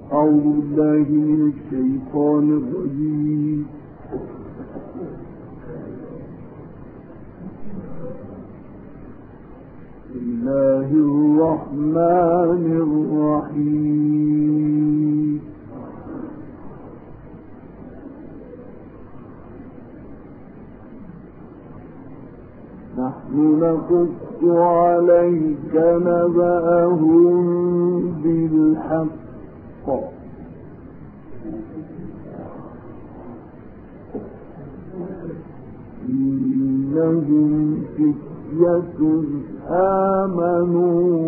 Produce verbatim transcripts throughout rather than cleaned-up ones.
أعوذ بالله من الشيطان الرجيم. بسم الله الرحمن الرحيم. نحن نقص عليك نبأهم بالحق إنهم فتية آمنوا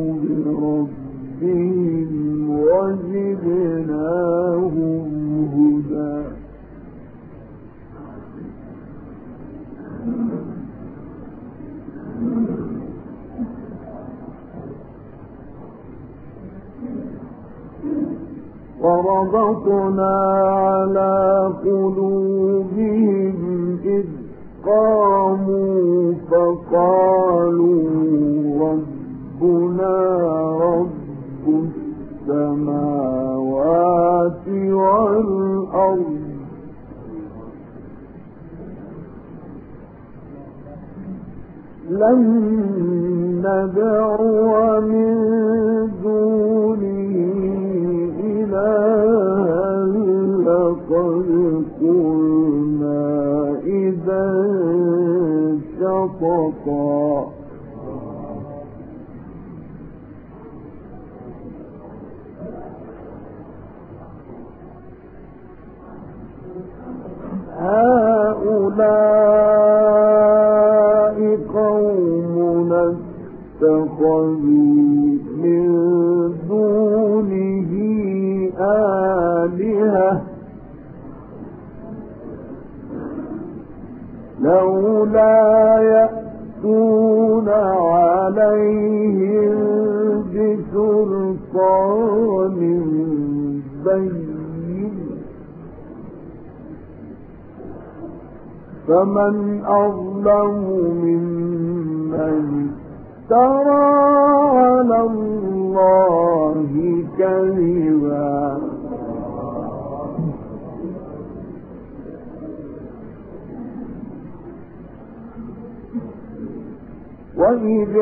بربهم وزدناهم هدى. وربطنا على قلوبهم إذ قاموا فقالوا ربنا رب السماوات والأرض لن ندعو من دونه إلها لقد قلنا إذا شططا. هؤلاء قوم اتخذوا من دونه آلهة لولا يأتون عليهم بسلطان بين فمن أظلم ممن افترى على الله كذبا. وإذ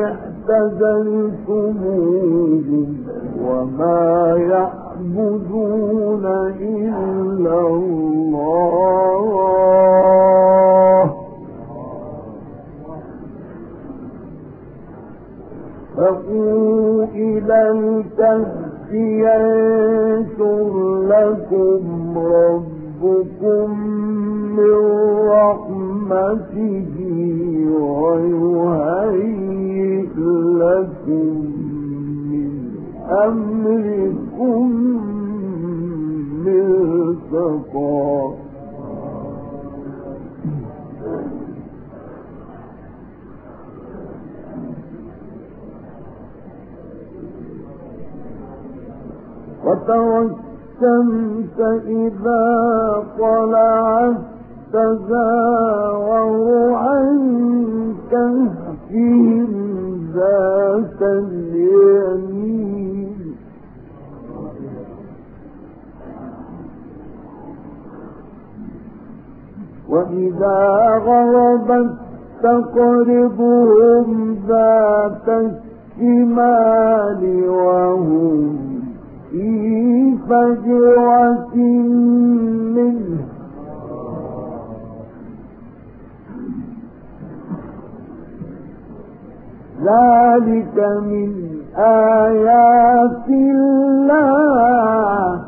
اعتزلتموهم وما يعبدون إلا الله فأووا إلى الكهف ينشر لكم ربكم من رحمته ويهيئ لكم من أمركم مرفقا. وترى الشمس إذا طلعت تزاور عن كهفهم ذات اليمين وإذا غربت تقرضهم ذات الشمال وهم في فجوة منه ذلك من آيات الله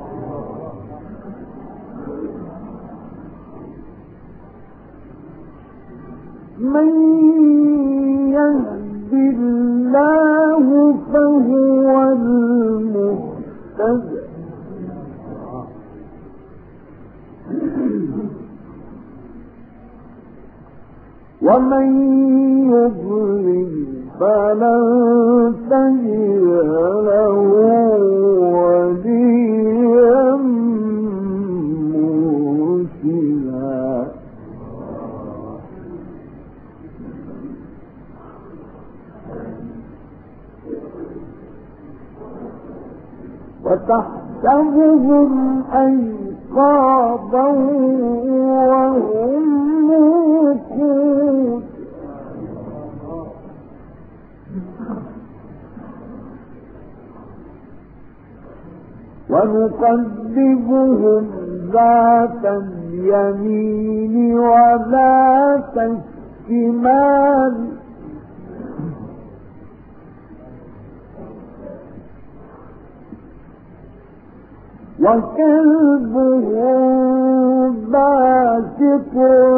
من يهد الله فهو المهتد ومن يضلل فلن تجد له وليا مرشدا. تحسبهم أيقاظا وهم رقود ونقلبهم ذات اليمين وذات الشمال وكلبهم باسط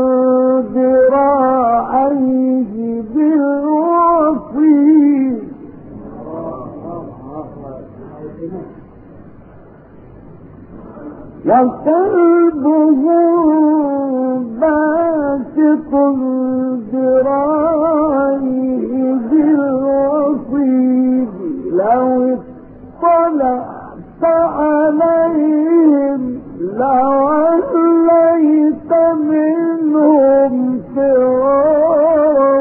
ذراعيه بالوصيد وكلبهم باسط ذراعيه بالوصيد لو اطلعت عليهم لوليت منهم فرارا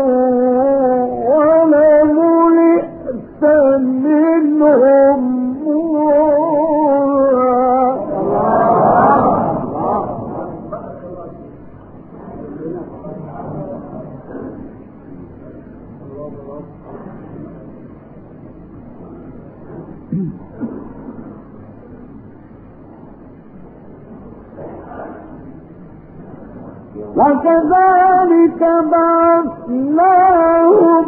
ولملئت منهم وكذلك بعثناهم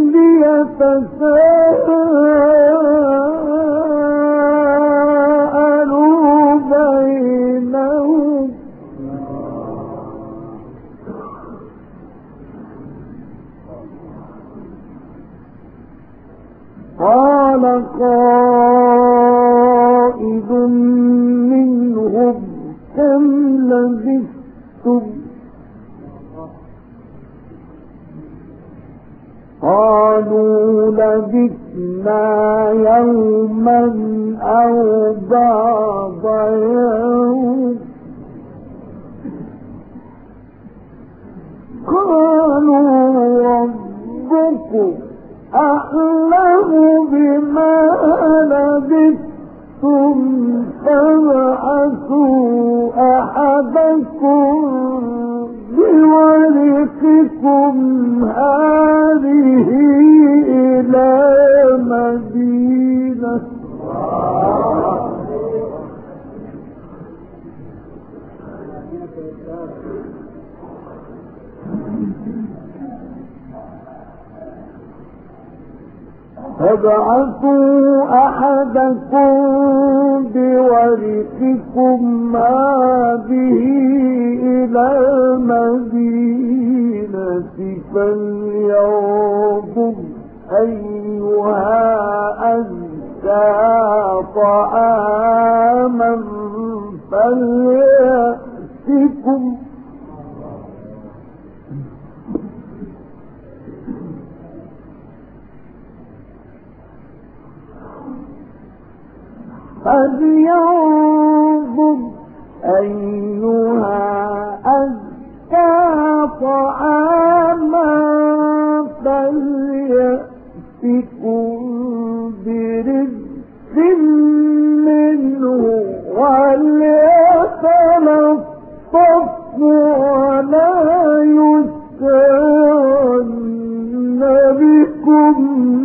ليتساءلوا بينهم قال قائل منهم كم لبثتم قالوا لبثنا يوما أو بعض يوم قالوا ربكم أعلم بما لبثتم فابعثوا أحدكم بورقكم هذه إلى مدينة فابعثوا أحدكم بورقكم هذه إلى المدينة فلينظر أيها أزكى طعاما فليأتكم فلينظر أيها أزكى طعاما فليأتكم برزق منه وليتلطف ولا يشعرن بكم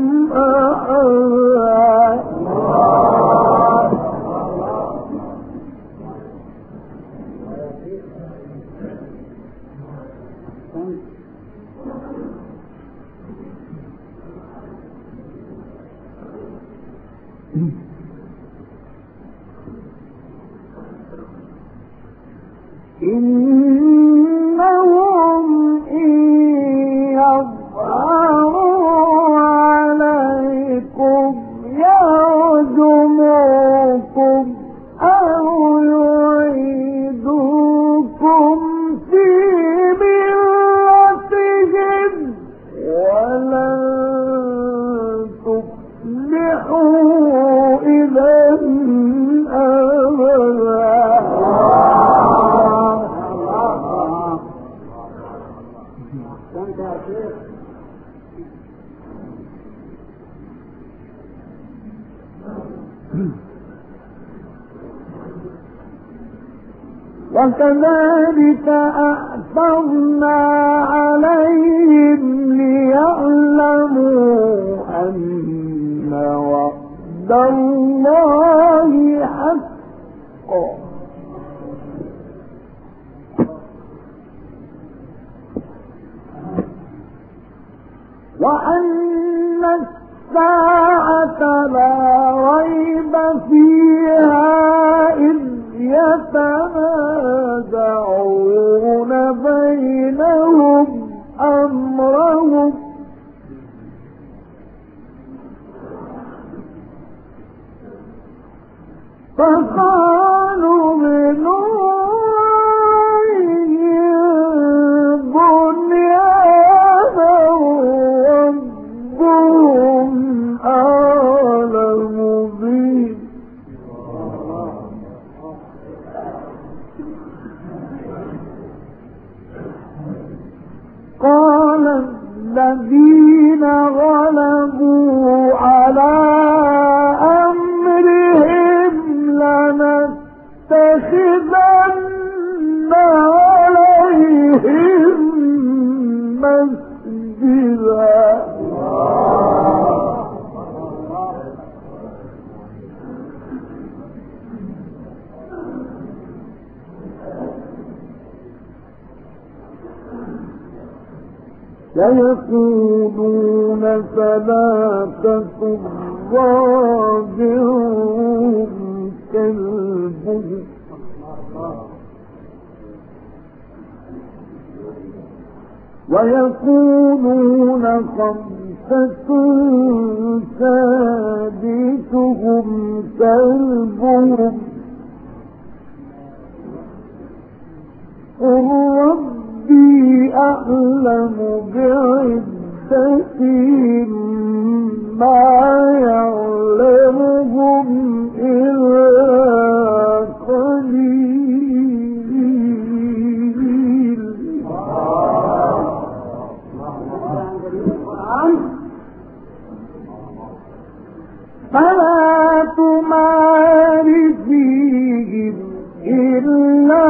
أحدا إنهم إن يظهروا عليكم يرجموكم أو يعيدوكم في ملتهم ولن تفلحوا إذا أبدا وكذلك أعثرنا عليهم ليعلموا أن وعد الله حق وأن الساعة لا ريب فيها إذ يتنازعون بينهم أمرهم فقالوا بنور الذين غلبوا على أمرهم لنتخذن عليهم مسجدا سيقولون ثلاثة رابعهم كلبهم ويقولون خمسة سادسهم كلبهم قل ربي أعلم بعدتهم ما يعلمهم إلا قليل فلا تمار فيهم إلا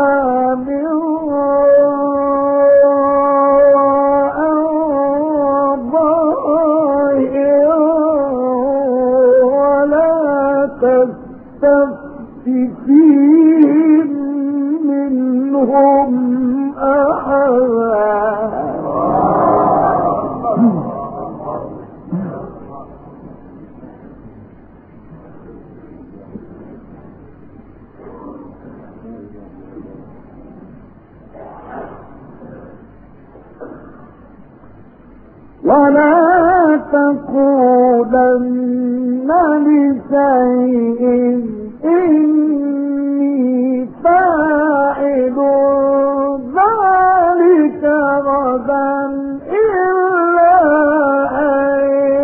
فيهم منهم أحدا ولا تقولن لشيء إني فاعل ذلك غدا إلا أن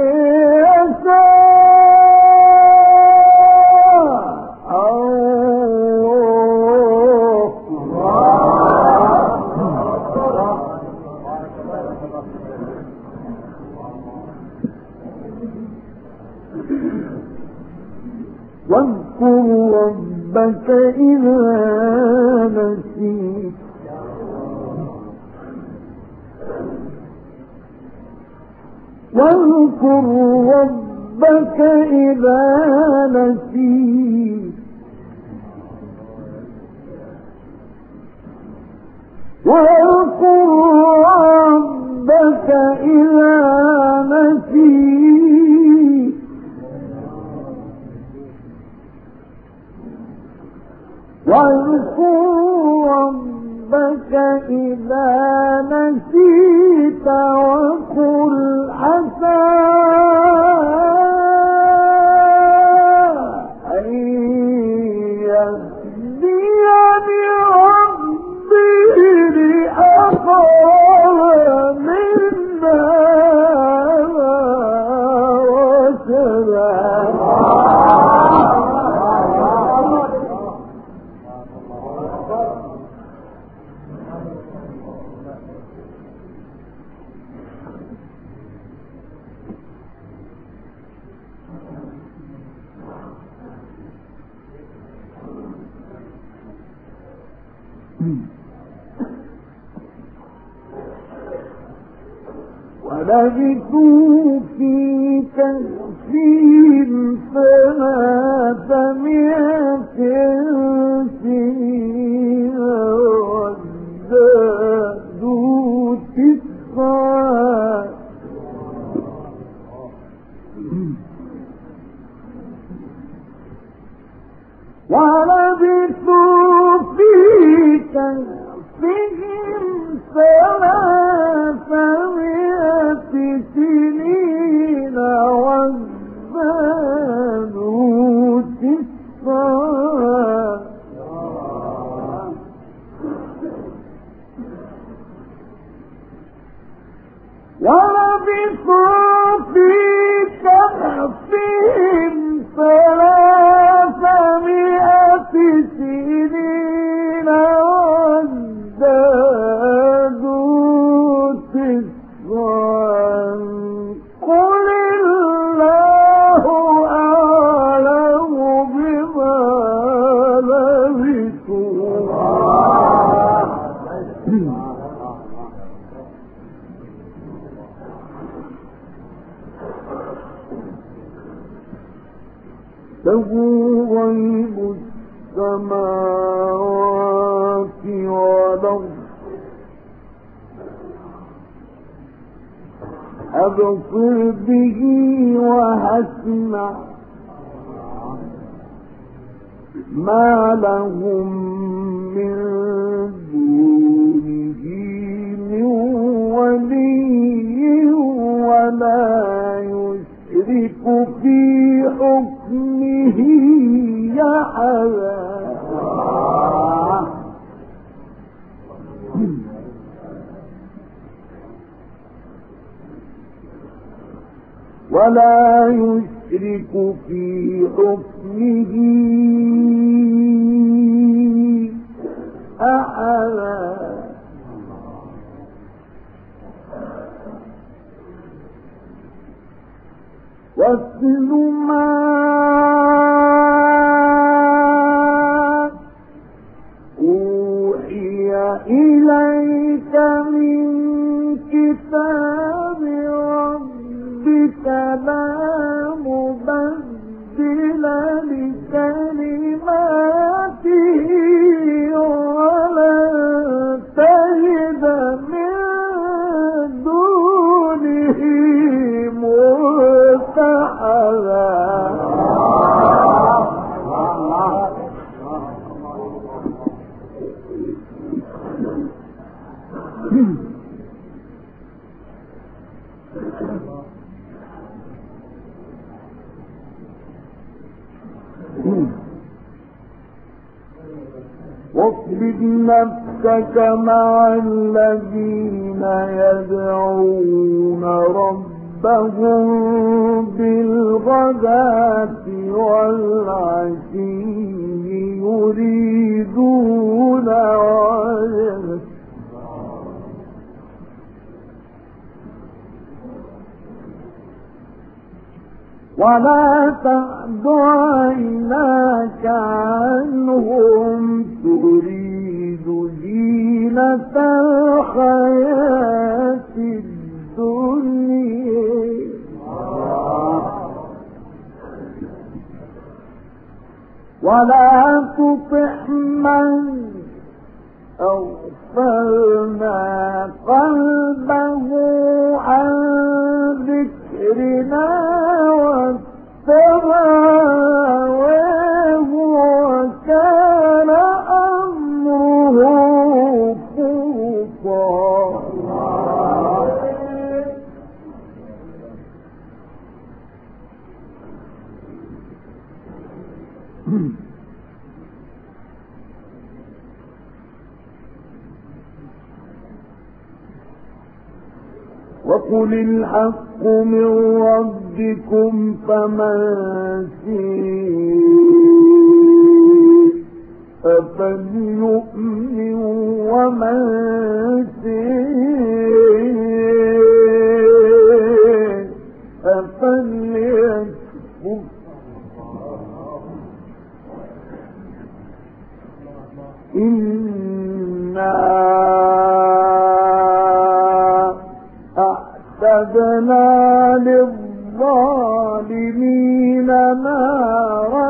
يشاء واذكر ربك إذا نسيت واذكر ربك إذا نسيت واذكر ربك إذا نسيت واذكر ربك إذا نسيت وقل عسى أن يهديني ربي لأقرب من هذا رشدا ولبثوا في كهفهم ثلاثمائة سنين وازدادوا تسعا ولبثوا في كهفهم ثلاثمائة سنين وازدادوا تسعا ولبثوا في كهفهم ثلاثمائة سنين وازدادوا تسعا قل الله أعلم بما لبثوا له غيب السماوات والأرض أبصر به وأسمع ما لهم من دونه من ولي ولا يشرك في حكمه أحدا ولا يشرك في حكمه أحدا واتل ما أوحي إليك من كتاب ربك لا مبدل لكلماته ولن تجد من دونه ملتحدا واصبر نفسك مع الذين يدعون ربهم بالغداة والعشي يريدون وجهه ولا تعد عيناك عنهم تريد زينة الحياة الدنيا ولا تطع من أغفلنا قلبه عن ذكرنا واتبع هواه وكان أمره فرطا وقل الحق من ربكم فمن شاء فليؤمن ومن شاء فليكفر إن أعتدنا للظالمين نارا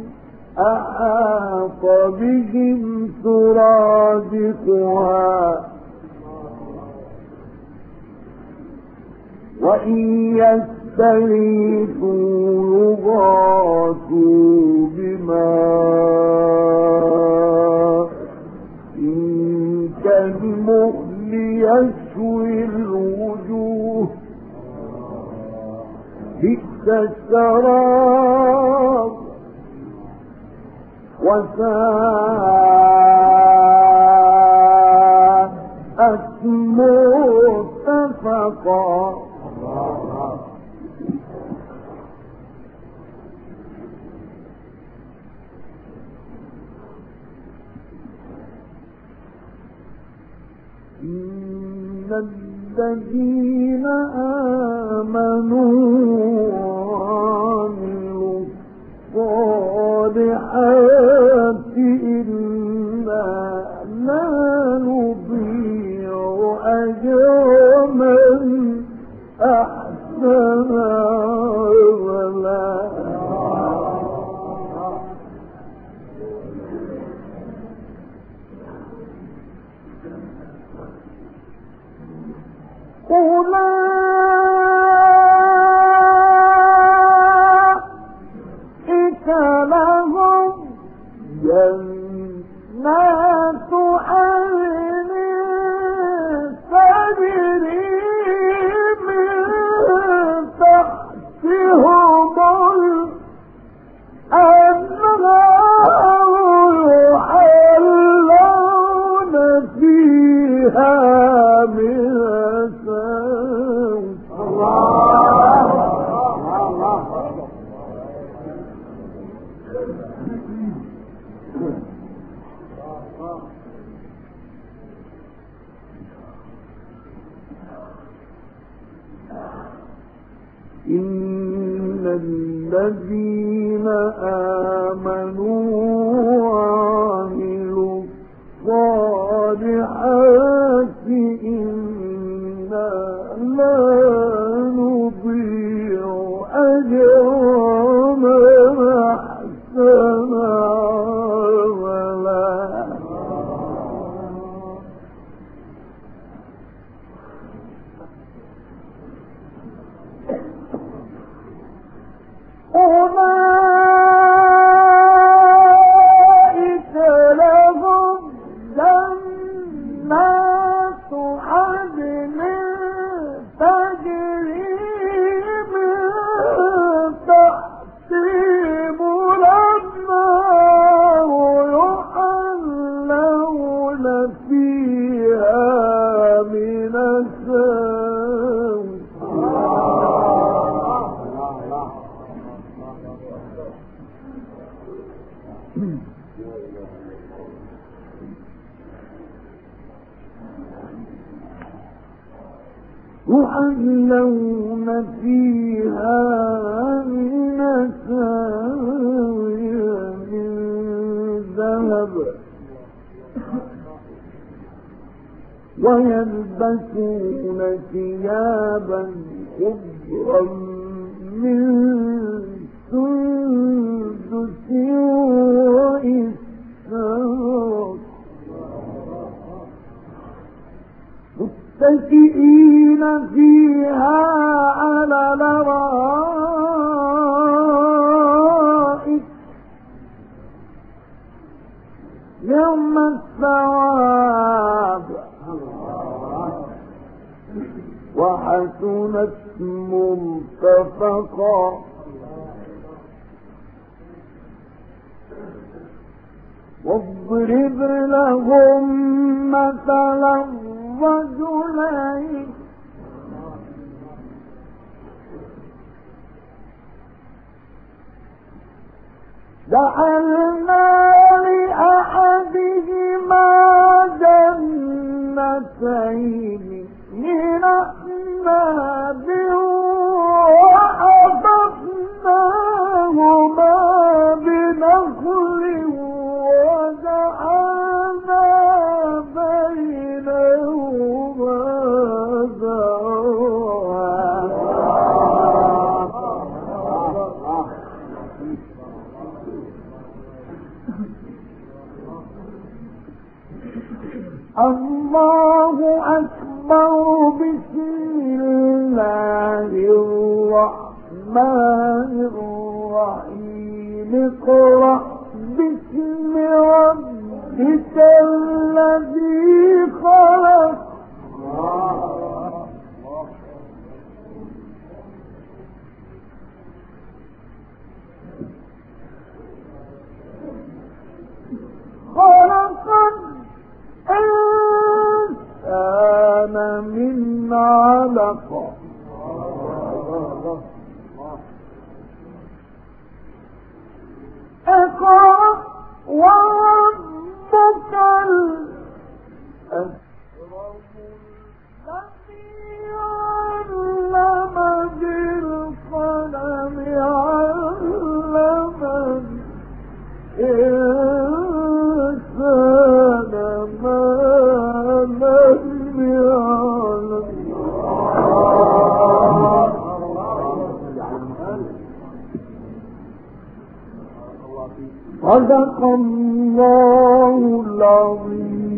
أحاط بهم سرادقها وإن يستغيثوا يغاثوا بماء كالمهل يشوي الوجوه بئس الشراب وساءت مرتفقا. إن الذين آمنوا وعملوا الصالحات إنا لا نضيع أجر من أحسن عملا. أولئك لهم جنات عدن تجري من تحتهم الأنهار يحلون فيها من إن الذين آمنوا وعملوا الصالحات إنا لا نضيع أجر من أحسن عملا. أولئك لهم جنات عدن تجري من تحتهم الأنهار يحلون فيها من أساور يحلون فيها من أساور من ذهب ويلبسون ثيابا خضرا من سندس وإستبرق متكئين فيها على الأرائك نعم الثواب وحسنت مرتفقا. واضرب لهم مثلا رجلين جعلنا لأحدهما جنتين من أعناب وحفظناهما بنخل وجعلنا الله أكبر. بسم الله الرحمن الرحيم. اقرأ باسم ربك الذي خلق. خلق الإنسان من علق. اقرأ وربك الأكرم الذي علم بالقلم علم الإنسان ما لم يعلم. صدق الله العظيم.